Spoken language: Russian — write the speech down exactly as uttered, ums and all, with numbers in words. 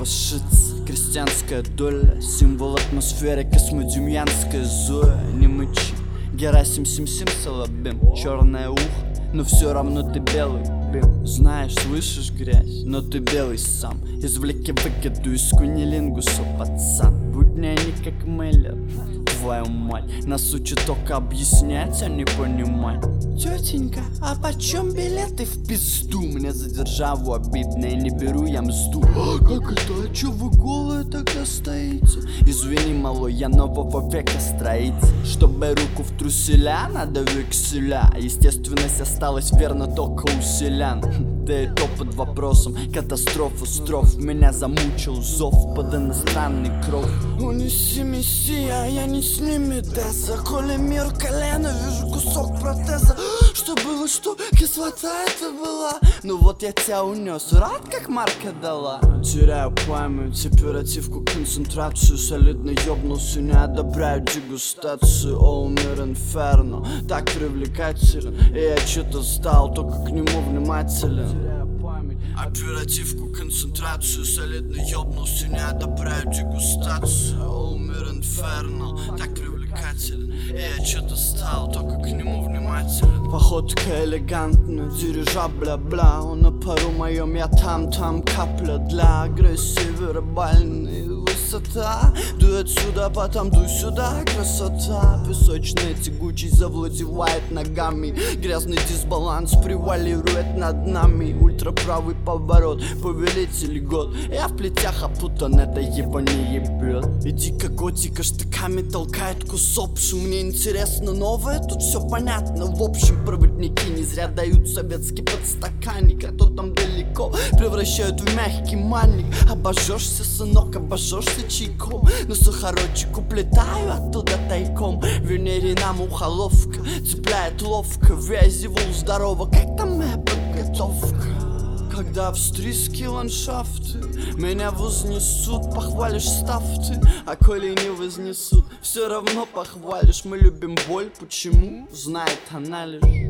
шиц, крестьянская доля, символ атмосферы, космодемьянская Зоя. Не мычи, Герасим Сим-Сим Салабим, черное ухо, но все равно ты белый бим. Знаешь, слышишь грязь, но ты белый сам. Извлеки выгоду из кунилингуса, пацан. Будни они как мейлер, твою мать. Нас учат только объяснять, а не понимать. Тетенька, а почем билеты в пизду? Мне за державу обидно, и не беру я мзду. А как это? А чё вы голые тогда стоите? Извини, малой, я нового века строитель. Чтобы руку в труселя, надо векселя. Естественность осталась верна только у селян. Да и то под вопросом, катастрофа строф. Меня замучил зов под иностранный кров. Унеси мессия, я не с ними Деза. Коли мир колено, вижу кусок протеза. Что было, что? Кислота это была. Ну вот я тебя унес, рад как Марка дала. Теряю память, оперативку, концентрацию. Солидно ёбнулся, не одобряю дегустацию. О, мир инферно, так привлекателен. И я что-то стал только к нему внимателен. Оперативку, концентрацию, солидно ёбнулся, не одобряю дегустацию. О, мир инферно, так привлекателен. И я что-то стал только к нему внимателен. Походка элегантная, дирижабля, бля. На пару моем я там-там, капля для агрессии вербальной. Высота, дуй отсюда, потом дуй сюда, красота. Песочная тягучесть завладевает ногами. Грязный дисбаланс превалирует над нами. Ультраправый поворот, повелитель год. Я в плетях опутан, это его не ебет. Иди-ка готика штыками толкает кусопшу. Мне интересно новое, тут все понятно. В общем, проводники не зря дают советский подстаканник. А то там далеко превращают в мягкий манник. Обожжешься, сынок, обожжешься чайком. Но сухородчик уплетаю оттуда тайком. Венерина мухоловка цепляет ловко. Вязевул здорово, как там моя подготовка? Когда австрийские ландшафты меня вознесут, похвалишь ставты. А коли не вознесут, все равно похвалишь. Мы любим боль, почему? Знает она лишь.